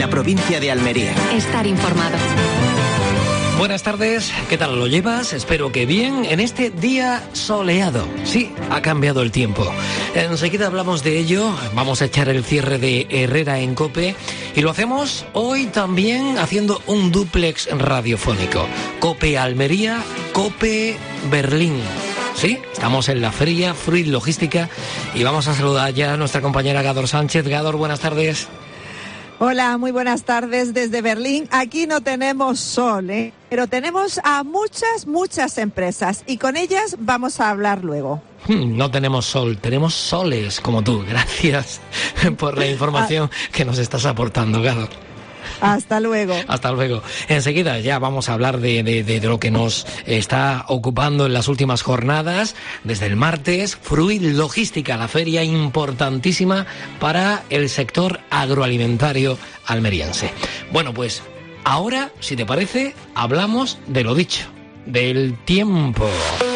la provincia de Almería. Estar informado. Buenas tardes, ¿qué tal lo llevas? Espero que bien en este día soleado. Sí, ha cambiado el tiempo. Enseguida hablamos de ello, vamos a echar el cierre de Herrera en COPE y lo hacemos hoy también haciendo un dúplex radiofónico. COPE Almería, COPE Berlín. Sí, estamos en la feria Fruit Logística y vamos a saludar ya a nuestra compañera Gador Sánchez. Gador, buenas tardes. Hola, muy buenas tardes desde Berlín. Aquí no tenemos sol, pero tenemos a muchas empresas y con ellas vamos a hablar luego. No tenemos sol, tenemos soles como tú. Gracias por la información que nos estás aportando, Gador. Hasta luego. Hasta luego. Enseguida ya vamos a hablar de lo que nos está ocupando en las últimas jornadas. Desde el martes, Fruit Logística, la feria importantísima para el sector agroalimentario almeriense. Bueno, pues ahora, si te parece, hablamos de lo dicho, del tiempo.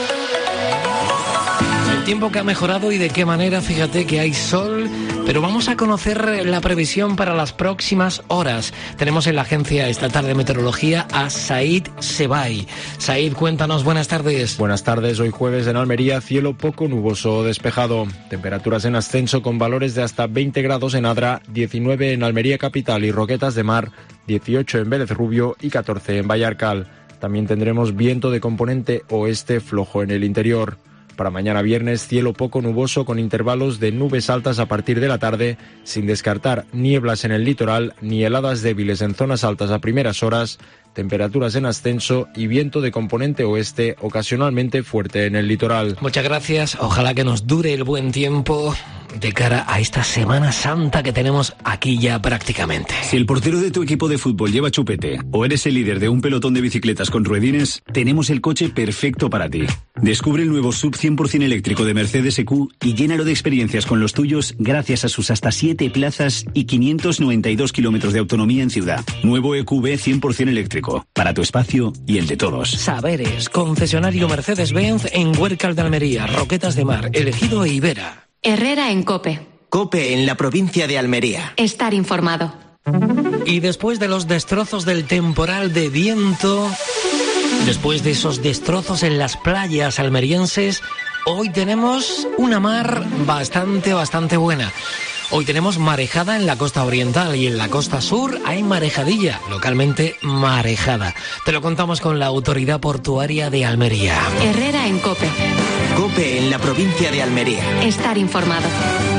El tiempo que ha mejorado y de qué manera. Fíjate que hay sol, pero vamos a conocer la previsión para las próximas horas. Tenemos en la Agencia Estatal de Meteorología a Said Sebay. Said, cuéntanos, buenas tardes. Buenas tardes, hoy jueves en Almería, cielo poco nuboso o despejado. Temperaturas en ascenso con valores de hasta 20 grados en Adra, 19 en Almería capital y Roquetas de Mar, 18 en Vélez Rubio y 14 en Vallarcal. También tendremos viento de componente oeste flojo en el interior. Para mañana viernes, cielo poco nuboso con intervalos de nubes altas a partir de la tarde, sin descartar nieblas en el litoral ni heladas débiles en zonas altas a primeras horas, temperaturas en ascenso y viento de componente oeste ocasionalmente fuerte en el litoral. Muchas gracias, ojalá que nos dure el buen tiempo de cara a esta Semana Santa que tenemos aquí ya prácticamente. Si el portero de tu equipo de fútbol lleva chupete o eres el líder de un pelotón de bicicletas con ruedines, tenemos el coche perfecto para ti. Descubre el nuevo SUV 100% eléctrico de Mercedes EQ y llénalo de experiencias con los tuyos gracias a sus hasta 7 plazas y 592 kilómetros de autonomía en ciudad. Nuevo EQB 100% eléctrico, para tu espacio y el de todos. Saberes, concesionario Mercedes-Benz en Huércal de Almería, Roquetas de Mar, Elegido e Ibera. Herrera en COPE. COPE en la provincia de Almería. Estar informado. Y después de los destrozos del temporal de viento, después de esos destrozos en las playas almerienses, hoy tenemos una mar bastante buena. Hoy tenemos marejada en la costa oriental y en la costa sur hay marejadilla, localmente marejada. Te lo contamos con la Autoridad Portuaria de Almería. Herrera en COPE. COPE en la provincia de Almería. Estar informado.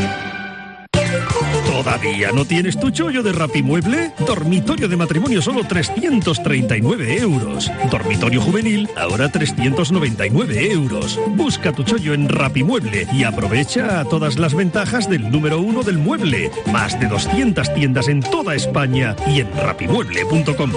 ¿Todavía no tienes tu chollo de Rapimueble? Dormitorio de matrimonio solo 339 euros. Dormitorio juvenil ahora 399 euros. Busca tu chollo en Rapimueble y aprovecha todas las ventajas del número 1 del mueble. Más de 200 tiendas en toda España y en rapimueble.com.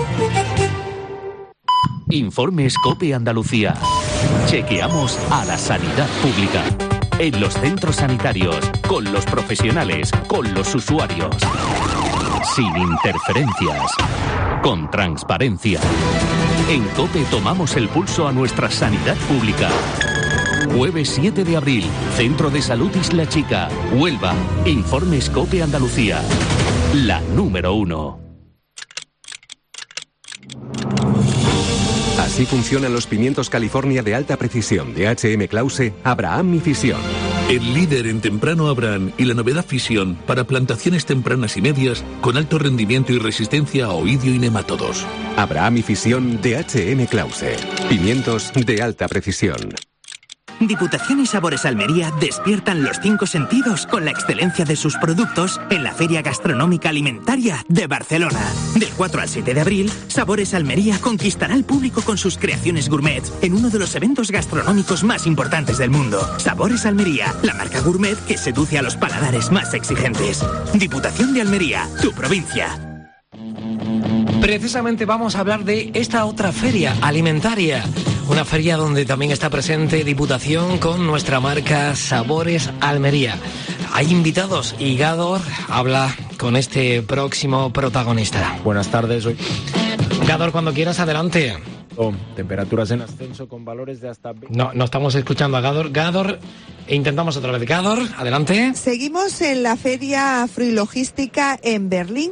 Informes COPE Andalucía. Chequeamos a la sanidad pública. En los centros sanitarios, con los profesionales, con los usuarios. Sin interferencias. Con transparencia. En COPE tomamos el pulso a nuestra sanidad pública. Jueves 7 de abril, Centro de Salud Isla Chica, Huelva. Informes COPE Andalucía. La número 1. Así funcionan los pimientos California de alta precisión de H.M. Klause Abraham y Fisión. El líder en temprano Abraham y la novedad Fisión para plantaciones tempranas y medias con alto rendimiento y resistencia a oidio y nemátodos. Abraham y Fisión de H.M. Klause. Pimientos de alta precisión. Diputación y Sabores Almería despiertan los 5 sentidos con la excelencia de sus productos en la Feria Gastronómica Alimentaria de Barcelona. Del 4 al 7 de abril, Sabores Almería conquistará al público con sus creaciones gourmet en uno de los eventos gastronómicos más importantes del mundo. Sabores Almería, la marca gourmet que seduce a los paladares más exigentes. Diputación de Almería, tu provincia. Precisamente vamos a hablar de esta otra feria alimentaria. Una feria donde también está presente Diputación con nuestra marca Sabores Almería. Hay invitados y Gador habla con este próximo protagonista. Buenas tardes. Gador, cuando quieras, adelante. Temperaturas en ascenso con valores de hasta... No estamos escuchando a Gador. Gador, intentamos otra vez. Gador, adelante. Seguimos en la feria Fruit Logística en Berlín,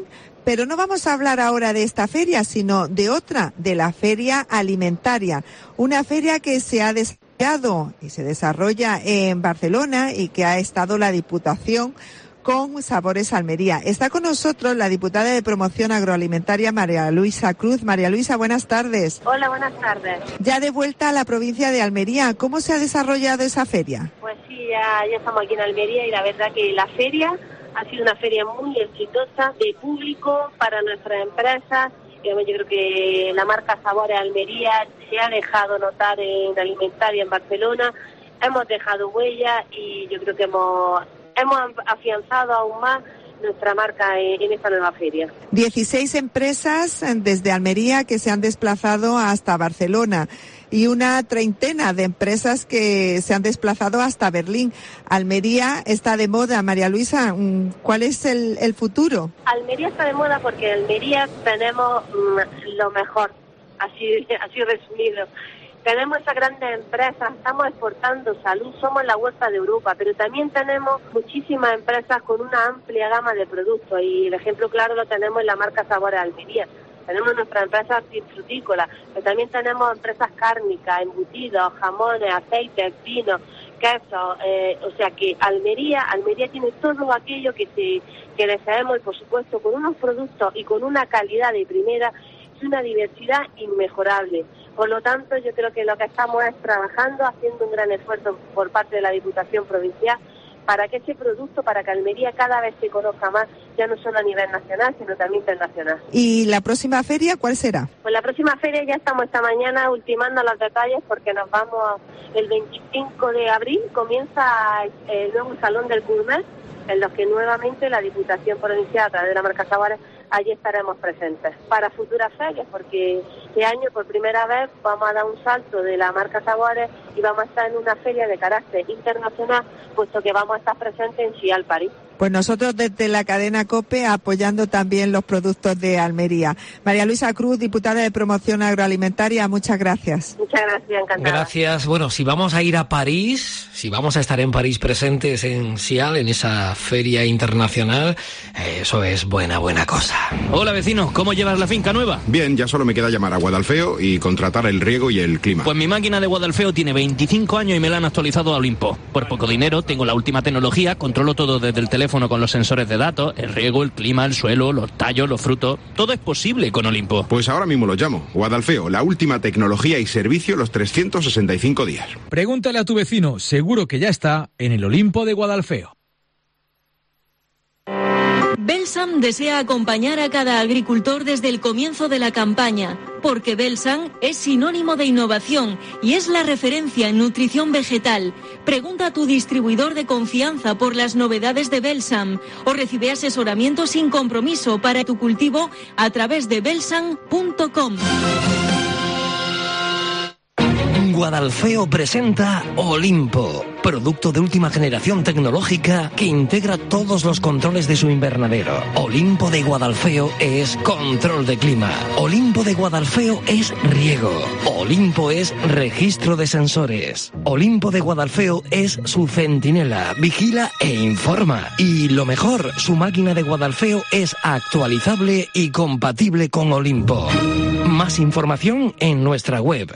Pero no vamos a hablar ahora de esta feria, sino de otra, de la Feria Alimentaria. Una feria que se ha desarrollado y se desarrolla en Barcelona y que ha estado la Diputación con Sabores Almería. Está con nosotros la diputada de Promoción Agroalimentaria, María Luisa Cruz. María Luisa, buenas tardes. Hola, buenas tardes. Ya de vuelta a la provincia de Almería, ¿cómo se ha desarrollado esa feria? Pues sí, ya estamos aquí en Almería y la verdad que la feria ha sido una feria muy exitosa de público para nuestras empresas. Yo creo que la marca Sabores Almería se ha dejado notar en Alimentaria en Barcelona. Hemos dejado huella y yo creo que hemos afianzado aún más nuestra marca en esta nueva feria. 16 empresas desde Almería que se han desplazado hasta Barcelona y una treintena de empresas que se han desplazado hasta Berlín. Almería está de moda. María Luisa, ¿cuál es el futuro? Almería está de moda porque en Almería tenemos lo mejor, así resumido. Tenemos esas grandes empresas, estamos exportando salud, somos la huerta de Europa, pero también tenemos muchísimas empresas con una amplia gama de productos y el ejemplo claro lo tenemos en la marca Sabores Almería. Tenemos nuestras empresas frutícolas, pero también tenemos empresas cárnicas, embutidos, jamones, aceites, vinos, quesos, o sea que Almería tiene todo aquello que deseamos y por supuesto con unos productos y con una calidad de primera y una diversidad inmejorable. Por lo tanto, yo creo que lo que estamos es trabajando, haciendo un gran esfuerzo por parte de la Diputación Provincial para que ese producto, para que Almería cada vez se conozca más, ya no solo a nivel nacional, sino también internacional. ¿Y la próxima feria cuál será? Pues la próxima feria ya estamos esta mañana ultimando los detalles porque nos vamos el 25 de abril, comienza el nuevo Salón del Gourmet, en los que nuevamente la Diputación Provincial, a través de la marca Sabores, allí estaremos presentes para futuras ferias, porque este año por primera vez vamos a dar un salto de la marca Sabores y vamos a estar en una feria de carácter internacional, puesto que vamos a estar presentes en Sial, París. Pues nosotros desde la cadena COPE apoyando también los productos de Almería. María Luisa Cruz, diputada de Promoción Agroalimentaria, muchas gracias. Muchas gracias, encantada. Gracias. Bueno, si vamos a ir a París, si vamos a estar en París presentes en Sial, en esa feria internacional, eso es buena cosa. Hola vecino, ¿cómo llevas la finca nueva? Bien, ya solo me queda llamar a Guadalfeo y contratar el riego y el clima. Pues mi máquina de Guadalfeo tiene 25 años y me la han actualizado a Olimpo. Por poco dinero, tengo la última tecnología, controlo todo desde el teléfono con los sensores de datos, el riego, el clima, el suelo, los tallos, los frutos. Todo es posible con Olimpo. Pues ahora mismo lo llamo. Guadalfeo, la última tecnología y servicio los 365 días. Pregúntale a tu vecino, seguro que ya está en el Olimpo de Guadalfeo. Belsam desea acompañar a cada agricultor desde el comienzo de la campaña, porque Belsam es sinónimo de innovación y es la referencia en nutrición vegetal. Pregunta a tu distribuidor de confianza por las novedades de Belsam o recibe asesoramiento sin compromiso para tu cultivo a través de belsam.com. Guadalfeo presenta Olimpo, producto de última generación tecnológica que integra todos los controles de su invernadero. Olimpo de Guadalfeo es control de clima. Olimpo de Guadalfeo es riego. Olimpo es registro de sensores. Olimpo de Guadalfeo es su centinela, vigila e informa. Y lo mejor, su máquina de Guadalfeo es actualizable y compatible con Olimpo. Más información en nuestra web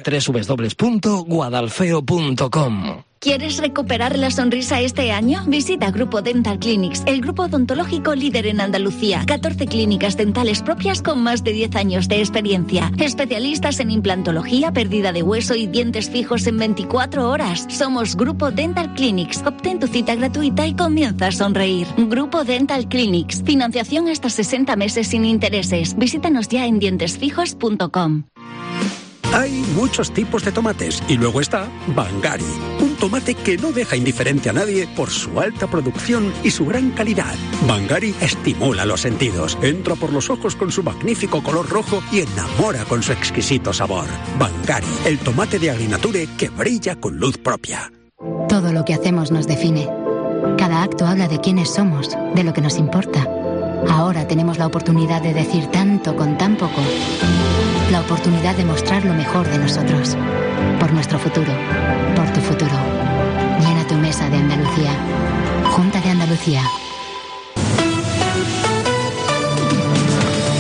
www.guadalfeo.com. ¿Quieres recuperar la sonrisa este año? Visita Grupo Dental Clinics, el grupo odontológico líder en Andalucía. 14 clínicas dentales propias con más de 10 años de experiencia. Especialistas en implantología, pérdida de hueso y dientes fijos en 24 horas. Somos Grupo Dental Clinics. Obtén tu cita gratuita y comienza a sonreír. Grupo Dental Clinics. Financiación hasta 60 meses sin intereses. Visítanos ya en dientesfijos.com. Hay muchos tipos de tomates y luego está Bangari, un tomate que no deja indiferente a nadie por su alta producción y su gran calidad. Bangari estimula los sentidos, entra por los ojos con su magnífico color rojo y enamora con su exquisito sabor. Bangari, el tomate de Agrinature que brilla con luz propia. Todo lo que hacemos nos define. Cada acto habla de quiénes somos, de lo que nos importa. Ahora tenemos la oportunidad de decir tanto con tan poco. La oportunidad de mostrar lo mejor de nosotros. Por nuestro futuro. Por tu futuro. Llena tu mesa de Andalucía. Junta de Andalucía.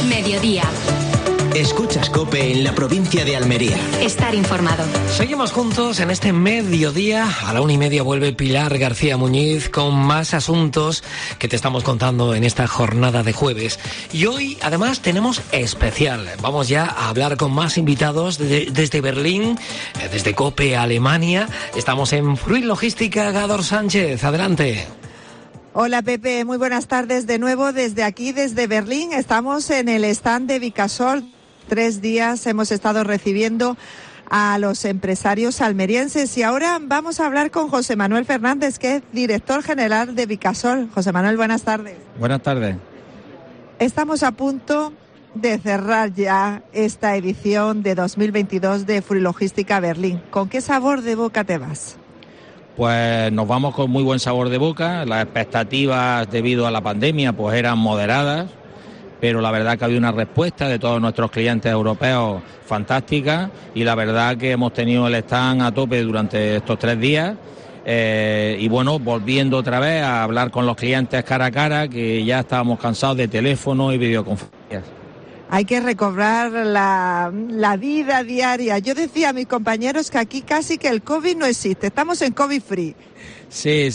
Escuchas COPE en la provincia de Almería. Estar informado. Seguimos juntos en este mediodía. A la 1:30 vuelve Pilar García Muñiz con más asuntos que te estamos contando en esta jornada de jueves. Y hoy, además, tenemos especial. Vamos ya a hablar con más invitados desde Berlín, desde COPE Alemania. Estamos en Fruit Logística. Gador Sánchez, adelante. Hola Pepe, muy buenas tardes de nuevo desde aquí, desde Berlín. Estamos en el stand de Vicasol. 3 días hemos estado recibiendo a los empresarios almerienses y ahora vamos a hablar con José Manuel Fernández, que es director general de Vicasol. José Manuel, buenas tardes. Buenas tardes. Estamos a punto de cerrar ya esta edición de 2022 de Fruit Logística Berlín. ¿Con qué sabor de boca te vas? Pues nos vamos con muy buen sabor de boca. Las expectativas debido a la pandemia pues eran moderadas, pero la verdad que ha habido una respuesta de todos nuestros clientes europeos fantástica y la verdad que hemos tenido el stand a tope durante estos 3 días y bueno, volviendo otra vez a hablar con los clientes cara a cara, que ya estábamos cansados de teléfono y videoconferencias. Hay que recobrar la vida diaria. Yo decía a mis compañeros que aquí casi que el COVID no existe, estamos en COVID free. Sí,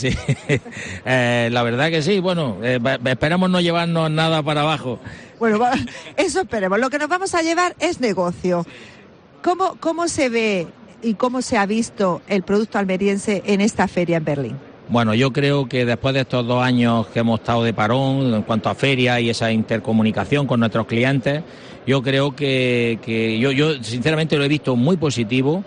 la verdad que sí. Bueno, esperamos no llevarnos nada para abajo. Bueno, eso esperemos. Lo que nos vamos a llevar es negocio. ¿Cómo se ve y cómo se ha visto el producto almeriense en esta feria en Berlín? Bueno, yo creo que después de estos 2 años que hemos estado de parón en cuanto a feria y esa intercomunicación con nuestros clientes, yo creo que yo sinceramente lo he visto muy positivo.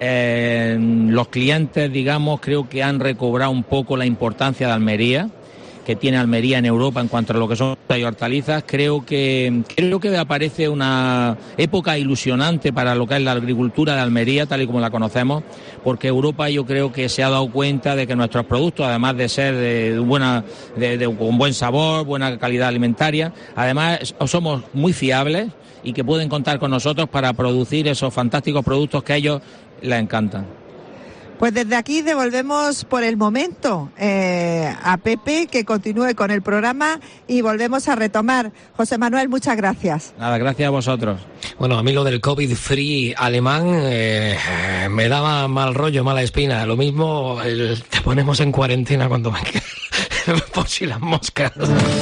Los clientes, digamos, creo que han recobrado un poco la importancia de Almería, que tiene Almería en Europa en cuanto a lo que son frutas y hortalizas. Creo que aparece una época ilusionante para lo que es la agricultura de Almería, tal y como la conocemos, porque Europa yo creo que se ha dado cuenta de que nuestros productos, además de ser con buen sabor, buena calidad alimentaria, además somos muy fiables y que pueden contar con nosotros para producir esos fantásticos productos que a ellos les encantan. Pues desde aquí devolvemos por el momento a Pepe que continúe con el programa y volvemos a retomar. José Manuel, muchas gracias. Nada, gracias a vosotros. Bueno, a mí lo del COVID free alemán me daba mal rollo, mala espina. Lo mismo te ponemos en cuarentena cuando venga por si las moscas.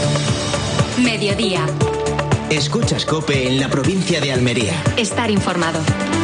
Mediodía. Escuchas COPE en la provincia de Almería. Estar informado.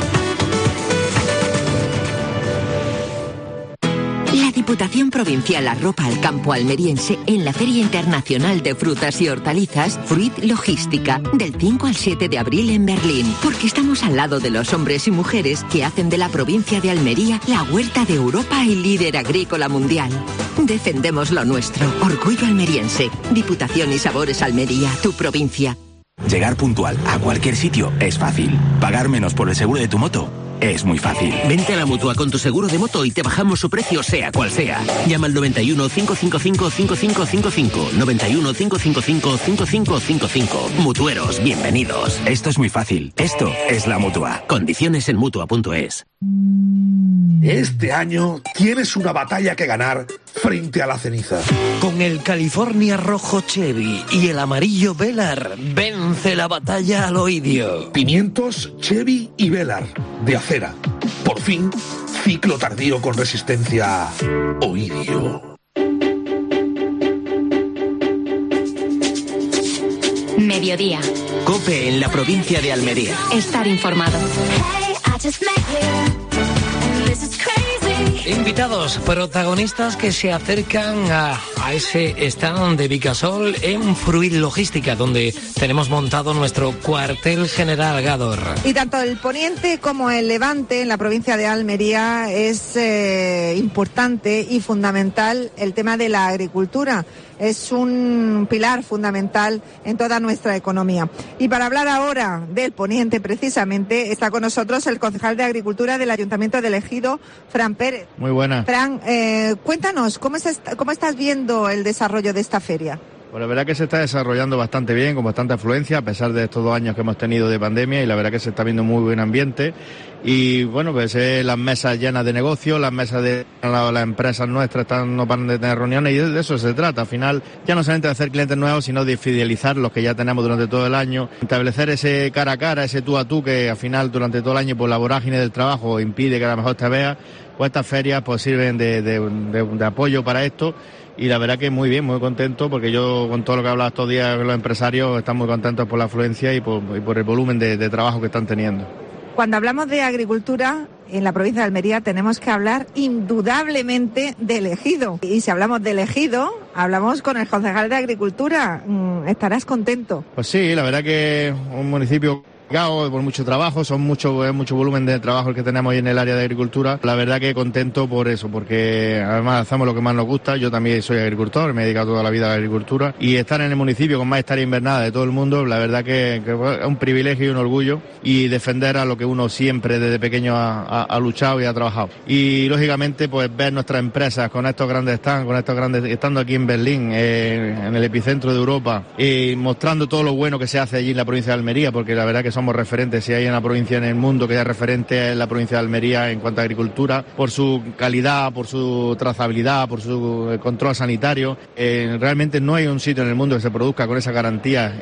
La Diputación Provincial arropa al campo almeriense en la Feria Internacional de Frutas y Hortalizas Fruit Logística del 5 al 7 de abril en Berlín, porque estamos al lado de los hombres y mujeres que hacen de la provincia de Almería la huerta de Europa y líder agrícola mundial. Defendemos lo nuestro, orgullo almeriense. Diputación y Sabores Almería, tu provincia. Llegar puntual a cualquier sitio es fácil. Pagar menos por el seguro de tu moto es muy fácil. Vente a la Mutua con tu seguro de moto y te bajamos su precio sea cual sea. Llama al 91 555 5555. 91 555 5555. Mutueros, bienvenidos. Esto es muy fácil. Esto es la Mutua. Condiciones en Mutua.es. Este año tienes una batalla que ganar frente a la ceniza. Con el California rojo Chevy y el amarillo Velar, vence la batalla al oidio. Pimientos Chevy y Velar, de acera. Por fin, ciclo tardío con resistencia oidio. Mediodía. COPE en la provincia de Almería. Estar informado. Invitados, protagonistas que se acercan a ese stand de Vicasol en Fruit Logística, donde tenemos montado nuestro cuartel general, Gador. Y tanto el poniente como el levante en la provincia de Almería es importante y fundamental el tema de la agricultura. Es un pilar fundamental en toda nuestra economía. Y para hablar ahora del poniente, precisamente, está con nosotros el concejal de Agricultura del Ayuntamiento de Ejido, Fran Pérez. Muy buena. Fran, cuéntanos, ¿cómo estás viendo el desarrollo de esta feria? Pues la verdad que se está desarrollando bastante bien, con bastante afluencia, a pesar de estos 2 años que hemos tenido de pandemia, y la verdad que se está viendo muy buen ambiente. Y bueno, pues las mesas llenas de negocios, las mesas de las empresas nuestras no paran de tener reuniones, y de eso se trata. Al final, ya no solamente de hacer clientes nuevos, sino de fidelizar los que ya tenemos durante todo el año, establecer ese cara a cara, ese tú a tú, que al final durante todo el año por la vorágine del trabajo impide que a lo mejor te veas. Pues estas ferias pues sirven de apoyo para esto. Y la verdad que muy bien, muy contento, porque yo con todo lo que he hablado estos días con los empresarios están muy contentos por la afluencia y por el volumen de trabajo que están teniendo. Cuando hablamos de agricultura en la provincia de Almería tenemos que hablar indudablemente de El Ejido. Y si hablamos de El Ejido, hablamos con el concejal de Agricultura. ¿Estarás contento? Pues sí, la verdad que es un municipio por mucho trabajo, es mucho volumen de trabajo el que tenemos hoy en el área de agricultura. La verdad que contento por eso, porque además hacemos lo que más nos gusta. Yo también soy agricultor, me he dedicado toda la vida a la agricultura, y estar en el municipio con más hectáreas invernadas de todo el mundo, la verdad que es un privilegio y un orgullo, y defender a lo que uno siempre desde pequeño ha luchado y ha trabajado. Y lógicamente pues ver nuestras empresas con estos grandes stands, estando aquí en Berlín, en el epicentro de Europa, y mostrando todo lo bueno que se hace allí en la provincia de Almería, porque la verdad que somos referentes, si hay una provincia en el mundo que es referente en la provincia de Almería en cuanto a agricultura, por su calidad, por su trazabilidad, por su control sanitario. Realmente no hay un sitio en el mundo que se produzca con esa garantía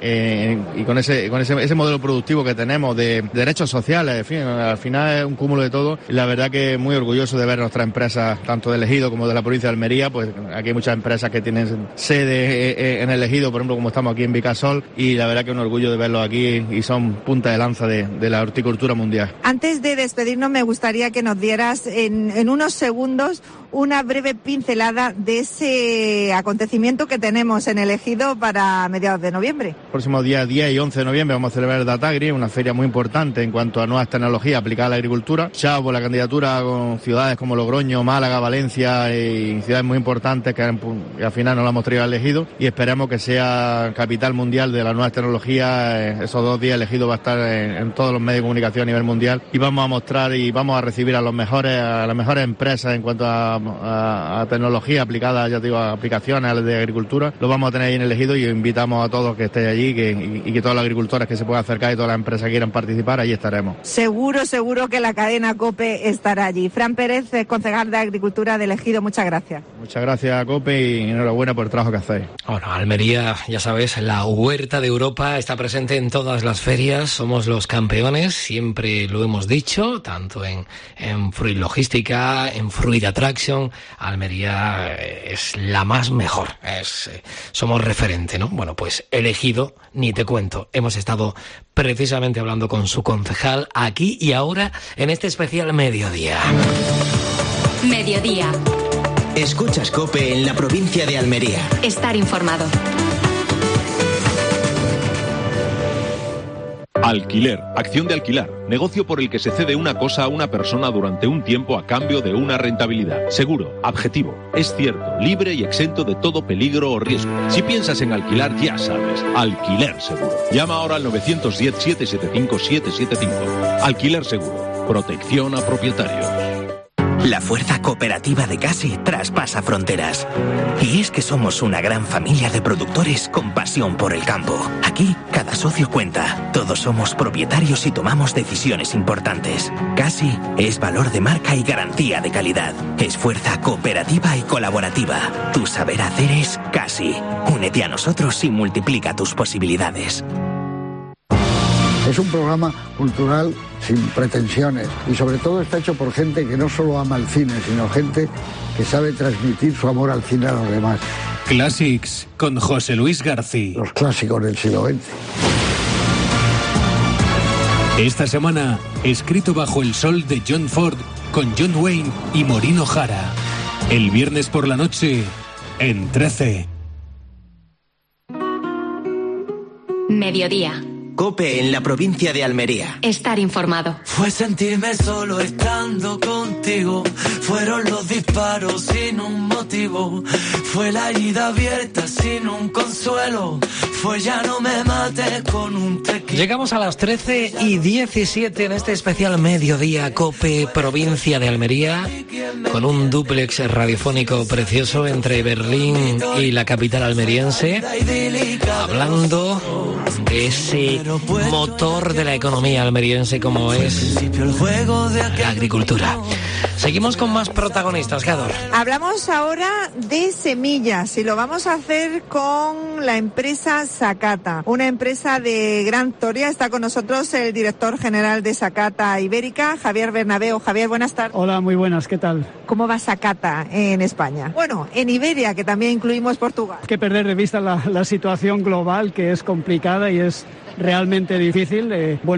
y con ese modelo productivo que tenemos de derechos sociales. En fin, al final es un cúmulo de todo. Y la verdad que muy orgulloso de ver nuestras empresas, tanto del Ejido como de la provincia de Almería. Pues aquí hay muchas empresas que tienen sede en el Ejido, por ejemplo, como estamos aquí en Vicasol, y la verdad que es un orgullo de verlos aquí, y son punta de lanza de la horticultura mundial. Antes de despedirnos, me gustaría que nos dieras en unos segundos una breve pincelada de ese acontecimiento que tenemos en El Ejido para mediados de noviembre. El próximo día 10 y 11 de noviembre vamos a celebrar el Datagri, una feria muy importante en cuanto a nuevas tecnologías aplicadas a la agricultura. Ya por la candidatura con ciudades como Logroño, Málaga, Valencia, y ciudades muy importantes que al final nos la hemos traído al Ejido, y esperamos que sea capital mundial de las nuevas tecnologías. Esos 2 días El Ejido va a estar en todos los medios de comunicación a nivel mundial, y vamos a mostrar y vamos a recibir a las mejores empresas en cuanto a tecnología aplicada, ya te digo, a aplicaciones de agricultura. Lo vamos a tener ahí en El Ejido, y invitamos a todos que estéis allí, y que todos los agricultores que se puedan acercar y todas las empresas que quieran participar, allí estaremos. Seguro que la cadena COPE estará allí. Fran Pérez, concejal de Agricultura del Ejido, muchas gracias. Muchas gracias, COPE, y enhorabuena por el trabajo que hacéis. Bueno, Almería, ya sabes, la huerta de Europa, está presente en todas las ferias, somos los campeones, siempre lo hemos dicho, tanto en Fruit Logística, en Fruit Attraction. Almería es la más mejor, somos referente, ¿no? Bueno, pues El Ejido, ni te cuento, hemos estado precisamente hablando con su concejal aquí y ahora en este especial Mediodía. Mediodía. Escuchas COPE en la provincia de Almería. Estar informado. Alquiler, acción de alquilar, negocio por el que se cede una cosa a una persona durante un tiempo a cambio de una rentabilidad. Seguro, objetivo, es cierto, libre y exento de todo peligro o riesgo. Si piensas en alquilar, ya sabes, Alquiler Seguro. Llama ahora al 910-775-775. Alquiler Seguro, protección a propietarios. La fuerza cooperativa de Casi traspasa fronteras. Y es que somos una gran familia de productores con pasión por el campo. Aquí, cada socio cuenta. Todos somos propietarios y tomamos decisiones importantes. Casi es valor de marca y garantía de calidad. Es fuerza cooperativa y colaborativa. Tu saber hacer es Casi. Únete a nosotros y multiplica tus posibilidades. Es un programa cultural sin pretensiones y sobre todo está hecho por gente que no solo ama el cine, sino gente que sabe transmitir su amor al cine a los demás. Classics con José Luis García. Los clásicos del siglo XX. Esta semana, Escrito bajo el sol de John Ford con John Wayne y Maureen O'Hara. El viernes por la noche en 13. Mediodía. COPE en la provincia de Almería. Estar informado. Fue sentirme solo estando contigo. Fueron los disparos sin un motivo. Fue la herida abierta sin un consuelo. Fue ya no me mates con un tequila. Llegamos a las 13:17 en este especial mediodía COPE provincia de Almería, con un dúplex radiofónico precioso entre Berlín y la capital almeriense, hablando de ese motor de la economía almeriense como es la agricultura. Seguimos con más protagonistas, Gador. Hablamos ahora de semillas y lo vamos a hacer con la empresa Sakata, una empresa de gran historia. Está con nosotros el director general de Sakata Ibérica, Javier Bernabeu. Javier, buenas tardes. Hola, muy buenas, ¿qué tal? ¿Cómo va Sakata en España? Bueno, en Iberia, que también incluimos Portugal. Hay que perder de vista la situación global, que es complicada y es realmente difícil.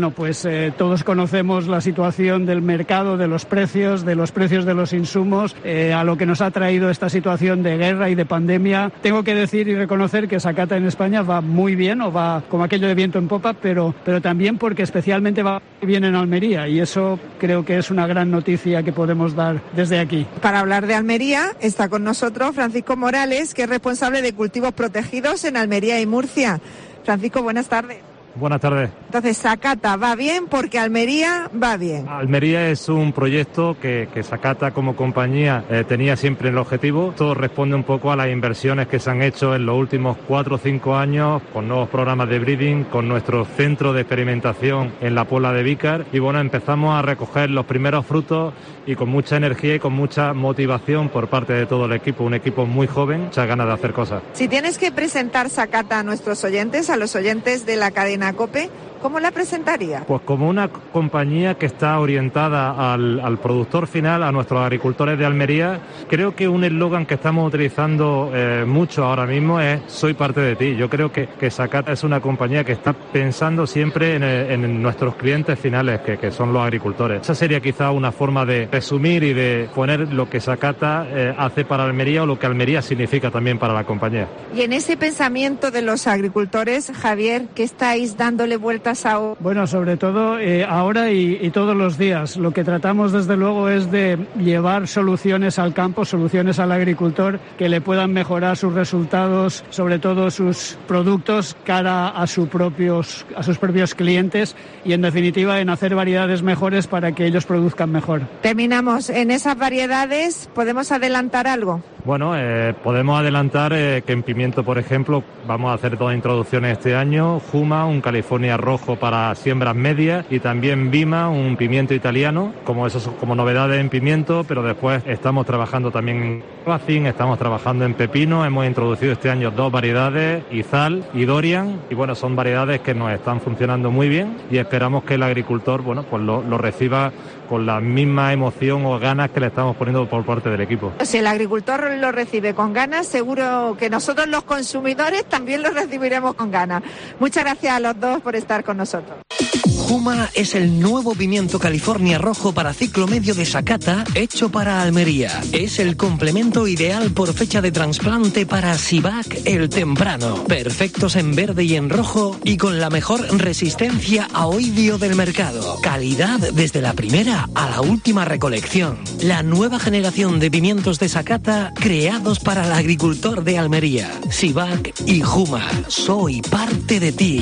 Todos conocemos la situación del mercado, de los precios de los insumos, a lo que nos ha traído esta situación de guerra y de pandemia. Tengo que decir y reconocer que Sakata en España va muy bien, o va como aquello de viento en popa, pero también porque especialmente va bien en Almería, y eso creo que es una gran noticia que podemos dar desde aquí. Para hablar de Almería está con nosotros Francisco Morales, que es responsable de cultivos protegidos en Almería y Murcia. Francisco, buenas tardes. Buenas tardes. Entonces, Sakata va bien porque Almería va bien. Almería es un proyecto que Sakata como compañía tenía siempre el objetivo. Todo responde un poco a las inversiones que se han hecho en los últimos 4 o 5 años con nuevos programas de breeding, con nuestro centro de experimentación en la Puebla de Vícar. Y bueno, empezamos a recoger los primeros frutos y con mucha energía y con mucha motivación por parte de todo el equipo. Un equipo muy joven, muchas ganas de hacer cosas. Si tienes que presentar Sakata a nuestros oyentes, a los oyentes de la cadena COPE, ¿cómo la presentaría? Pues como una compañía que está orientada al productor final, a nuestros agricultores de Almería. Creo que un eslogan que estamos utilizando mucho ahora mismo es "Soy parte de ti". Yo creo que Sakata es una compañía que está pensando siempre en nuestros clientes finales, que son los agricultores. Esa sería quizá una forma de resumir y de poner lo que Sakata hace para Almería, o lo que Almería significa también para la compañía. Y en ese pensamiento de los agricultores, Javier, ¿qué estáis dándole vueltas? Bueno, sobre todo ahora y todos los días. Lo que tratamos desde luego es de llevar soluciones al campo, soluciones al agricultor que le puedan mejorar sus resultados, sobre todo sus productos, cara a sus propios clientes, y en definitiva en hacer variedades mejores para que ellos produzcan mejor. Terminamos. En esas variedades, ¿podemos adelantar algo? Bueno, podemos adelantar que en pimiento, por ejemplo, vamos a hacer 2 introducciones este año. Juma, un California rojo para siembras medias, y también Vima, un pimiento italiano, como novedades en pimiento. Pero después estamos trabajando también en Racing, estamos trabajando en pepino. Hemos introducido este año 2 variedades, Izal y Dorian, y bueno, son variedades que nos están funcionando muy bien, y esperamos que el agricultor, lo reciba con la misma emoción o ganas que le estamos poniendo por parte del equipo. Si el agricultor lo recibe con ganas, seguro que nosotros los consumidores también lo recibiremos con ganas. Muchas gracias a los dos por estar con nosotros. Juma es el nuevo pimiento California rojo para ciclo medio de Sakata, hecho para Almería. Es el complemento ideal por fecha de trasplante para Sivac el temprano. Perfectos en verde y en rojo, y con la mejor resistencia a oidio del mercado. Calidad desde la primera a la última recolección. La nueva generación de pimientos de Sakata, creados para el agricultor de Almería. Sivac y Juma, soy parte de ti.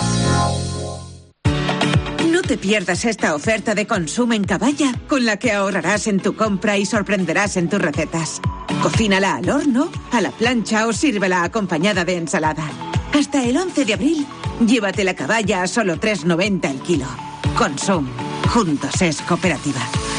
No te pierdas esta oferta de consumo en Caballa, con la que ahorrarás en tu compra y sorprenderás en tus recetas. Cocínala al horno, a la plancha o sírvela acompañada de ensalada. Hasta el 11 de abril, llévate la Caballa a solo 3,90 el kilo. Consum, juntos es cooperativa.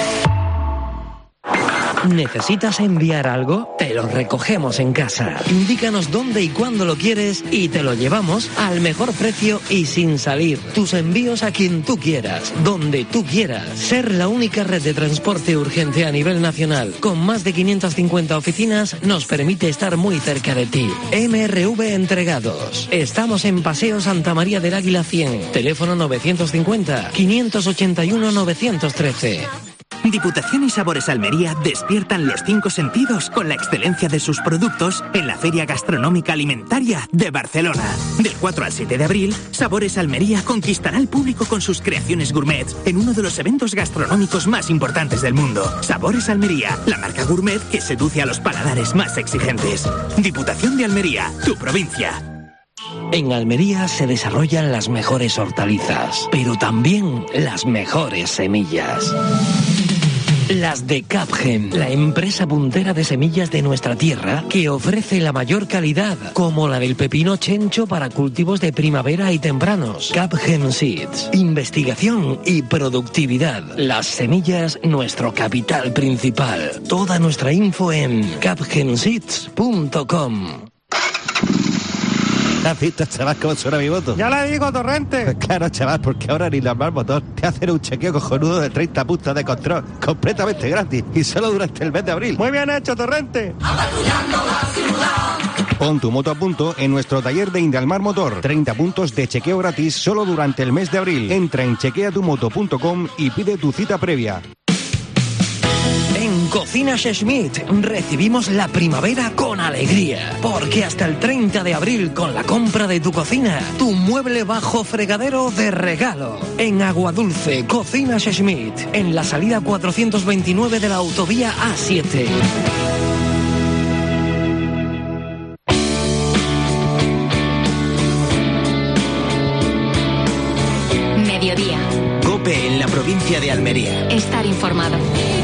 ¿Necesitas enviar algo? Te lo recogemos en casa. Indícanos dónde y cuándo lo quieres y te lo llevamos al mejor precio y sin salir. Tus envíos a quien tú quieras, donde tú quieras. Ser la única red de transporte urgente a nivel nacional, con más de 550 oficinas, nos permite estar muy cerca de ti. MRV Entregados. Estamos en Paseo Santa María del Águila 100. Teléfono 950 581 913. Diputación y Sabores Almería despiertan los 5 sentidos con la excelencia de sus productos en la Feria Gastronómica Alimentaria de Barcelona. Del 4 al 7 de abril, Sabores Almería conquistará al público con sus creaciones gourmet en uno de los eventos gastronómicos más importantes del mundo. Sabores Almería, la marca gourmet que seduce a los paladares más exigentes. Diputación de Almería, tu provincia. En Almería se desarrollan las mejores hortalizas, pero también las mejores semillas. Las de Capgem, la empresa puntera de semillas de nuestra tierra que ofrece la mayor calidad, como la del pepino chencho para cultivos de primavera y tempranos. Capgem Seeds, investigación y productividad. Las semillas, nuestro capital principal. Toda nuestra info en capgemseeds.com. ¿Has visto, chaval, cómo suena mi moto? Ya le digo, Torrente. Pues claro, chaval, porque ahora ni Almar Motor te hacen un chequeo cojonudo de 30 puntos de control, completamente gratis, y solo durante el mes de abril. Muy bien hecho, Torrente. Pon tu moto a punto en nuestro taller de Indialmar Motor. 30 puntos de chequeo gratis solo durante el mes de abril. Entra en chequeatumoto.com y pide tu cita previa. En Cocinas Schmidt recibimos la primavera con alegría, porque hasta el 30 de abril con la compra de tu cocina, tu mueble bajo fregadero de regalo. En Aguadulce, Cocinas Schmidt, en la salida 429 de la autovía A7. Mediodía. COPE en la provincia de Almería. Estar informado.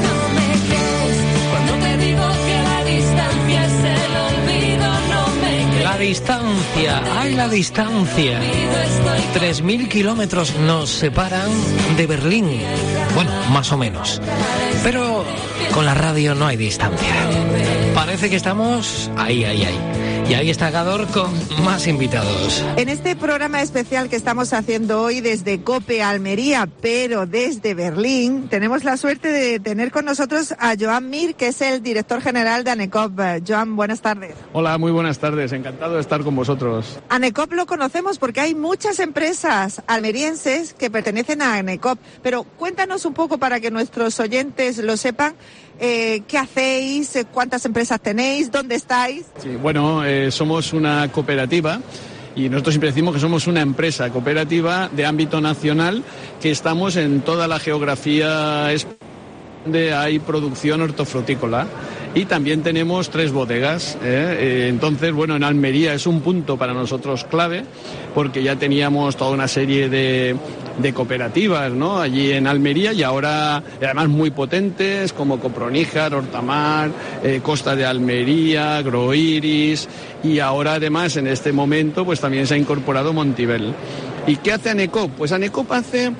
La distancia, ¡ay, la distancia! 3.000 kilómetros nos separan de Berlín. Bueno, más o menos. Pero con la radio no hay distancia. Parece que estamos ahí. Y ahí está Gador con más invitados. En este programa especial que estamos haciendo hoy desde COPE Almería, pero desde Berlín, tenemos la suerte de tener con nosotros a Joan Mir, que es el director general de ANECOP. Joan, buenas tardes. Hola, muy buenas tardes. Encantado de estar con vosotros. ANECOP lo conocemos porque hay muchas empresas almerienses que pertenecen a ANECOP, pero cuéntanos un poco para que nuestros oyentes lo sepan. ¿Qué hacéis? ¿Cuántas empresas tenéis? ¿Dónde estáis? Sí, bueno, somos una cooperativa y nosotros siempre decimos que somos una empresa cooperativa de ámbito nacional que estamos en toda la geografía donde hay producción hortofrutícola. Y también tenemos 3 bodegas. Entonces, bueno, en Almería es un punto para nosotros clave porque ya teníamos toda una serie de cooperativas, ¿no?, allí en Almería, y ahora además muy potentes como Coproníjar, Hortamar, Costa de Almería, Agroiris, y ahora además en este momento pues también se ha incorporado Montibel. ¿Y qué hace ANECOP? Pues ANECOP hace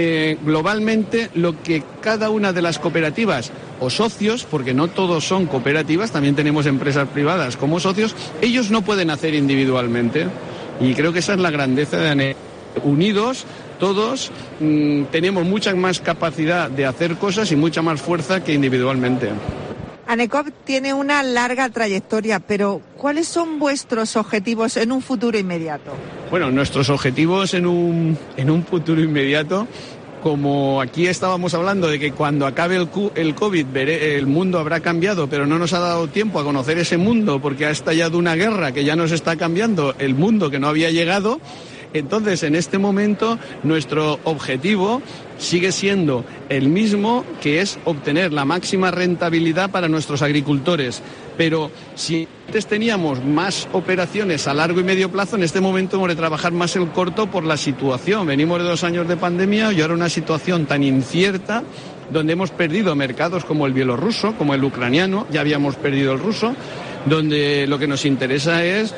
globalmente lo que cada una de las cooperativas o socios, porque no todos son cooperativas, también tenemos empresas privadas como socios, ellos no pueden hacer individualmente. Y creo que esa es la grandeza de ANECOP. Unidos, todos tenemos mucha más capacidad de hacer cosas y mucha más fuerza que individualmente. ANECOP tiene una larga trayectoria, pero ¿cuáles son vuestros objetivos en un futuro inmediato? Bueno, nuestros objetivos en un futuro inmediato, como aquí estábamos hablando de que cuando acabe el COVID el mundo habrá cambiado, pero no nos ha dado tiempo a conocer ese mundo porque ha estallado una guerra que ya nos está cambiando el mundo que no había llegado. Entonces, en este momento, nuestro objetivo sigue siendo el mismo, que es obtener la máxima rentabilidad para nuestros agricultores. Pero si antes teníamos más operaciones a largo y medio plazo, en este momento hemos de trabajar más el corto por la situación. Venimos de 2 años de pandemia y ahora una situación tan incierta, donde hemos perdido mercados como el bielorruso, como el ucraniano, ya habíamos perdido el ruso, donde lo que nos interesa es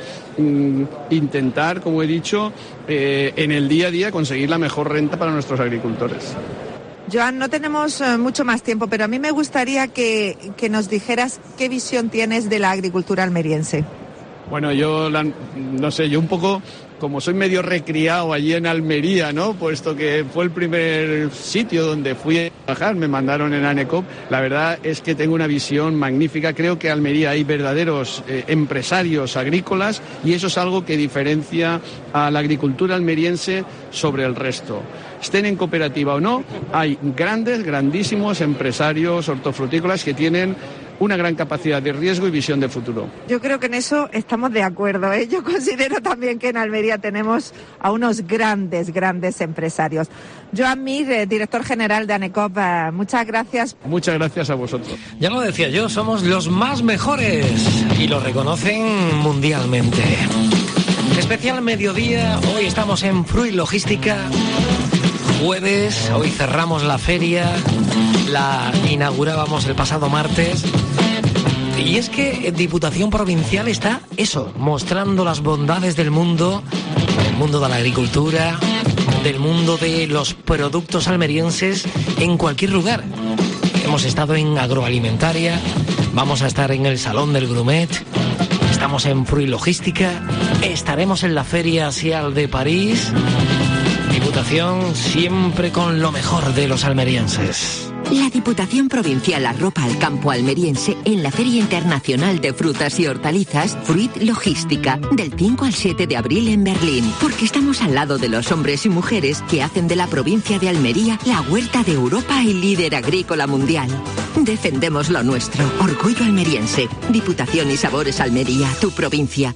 intentar, como he dicho, en el día a día conseguir la mejor renta para nuestros agricultores. Joan, no tenemos mucho más tiempo, pero a mí me gustaría que nos dijeras qué visión tienes de la agricultura almeriense. Bueno, yo no sé, yo un poco, como soy medio recriado allí en Almería, ¿no?, puesto que fue el primer sitio donde fui a trabajar, me mandaron en ANECOP, la verdad es que tengo una visión magnífica. Creo que en Almería hay verdaderos empresarios agrícolas y eso es algo que diferencia a la agricultura almeriense sobre el resto. estén en cooperativa o no, hay grandísimos empresarios hortofrutícolas que tienen una gran capacidad de riesgo y visión de futuro. Yo creo que en eso estamos de acuerdo, ¿eh? Yo considero también que en Almería tenemos a unos grandes empresarios. Joan Mir, director general de ANECOP, muchas gracias. Muchas gracias a vosotros. Ya lo decía yo, somos los más mejores y lo reconocen mundialmente. Especial mediodía, hoy estamos en Fruit Logística. Jueves, hoy cerramos la feria, la inaugurábamos el pasado martes. Y es que Diputación Provincial está mostrando las bondades del mundo de la agricultura, del mundo de los productos almerienses en cualquier lugar. Hemos estado en agroalimentaria, vamos a estar en el Salón del Grumet, estamos en Fruit Logística, estaremos en la Feria Sial de París. Diputación siempre con lo mejor de los almerienses. La Diputación Provincial arropa al campo almeriense en la Feria Internacional de Frutas y Hortalizas Fruit Logística, del 5 al 7 de abril en Berlín, porque estamos al lado de los hombres y mujeres que hacen de la provincia de Almería la huerta de Europa y líder agrícola mundial. Defendemos lo nuestro, orgullo almeriense. Diputación y Sabores Almería, tu provincia.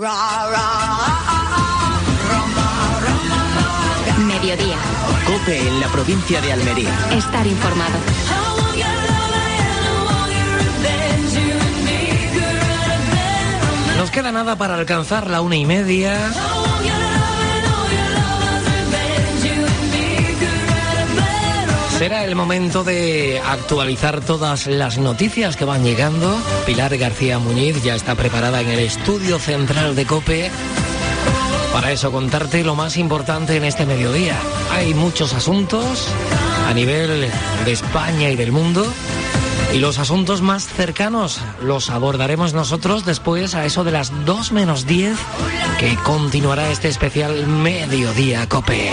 Mediodía. COPE en la provincia de Almería. Estar informado. Nos queda nada para alcanzar la 1:30. Será el momento de actualizar todas las noticias que van llegando. Pilar García Muñiz ya está preparada en el estudio central de COPE. Para eso, contarte lo más importante en este mediodía. Hay muchos asuntos a nivel de España y del mundo. Y los asuntos más cercanos los abordaremos nosotros después a eso de las 2 menos 10, que continuará este especial Mediodía COPE.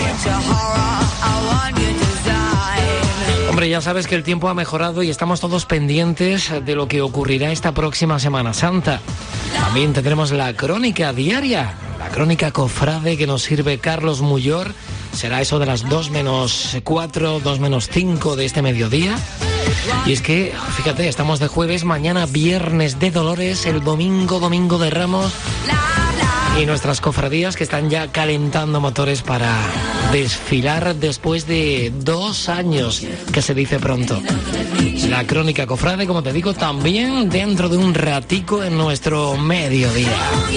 Hombre, ya sabes que el tiempo ha mejorado y estamos todos pendientes de lo que ocurrirá esta próxima Semana Santa. También tendremos la crónica diaria, la crónica cofrade que nos sirve Carlos Mullor. Será eso de las 2 menos 4, 2 menos 5 de este mediodía. Y es que, fíjate, estamos de jueves, mañana viernes de Dolores, el domingo de Ramos. Y nuestras cofradías que están ya calentando motores para desfilar después de 2 años, que se dice pronto. La crónica cofrade, como te digo, también dentro de un ratico en nuestro mediodía.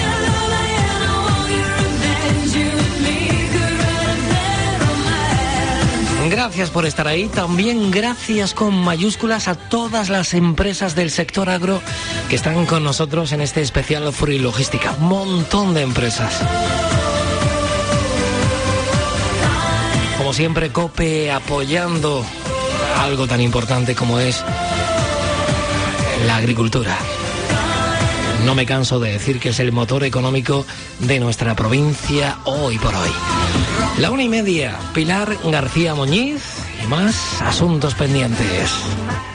Gracias por estar ahí. También gracias con mayúsculas a todas las empresas del sector agro que están con nosotros en este especial Fruit Logística. Montón de empresas. Como siempre, COPE apoyando algo tan importante como es la agricultura. No me canso de decir que es el motor económico de nuestra provincia hoy por hoy. La 1:30, Pilar García Muñiz y más asuntos pendientes.